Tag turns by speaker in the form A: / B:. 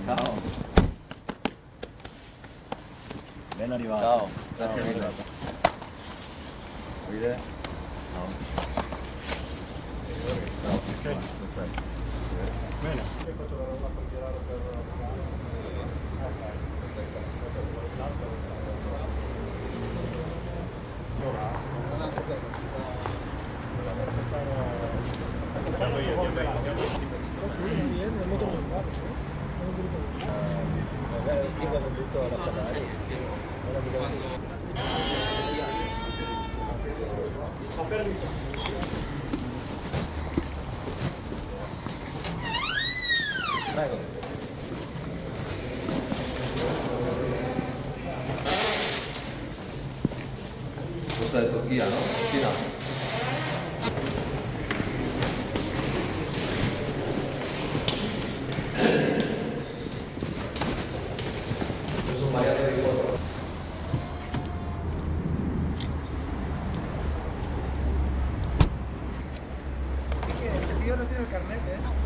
A: Ciao. Ben arrivato.
B: Ciao.
A: Grazie mille. Guide? Ciao. Ciao. Perfetto.
C: Bene. Hai fatto la roba per girare
B: Magari il figo ha venduto alla Ferrari. Prego.
A: Questa è Turchia, no? Cina.
C: Io non tengo il carnet,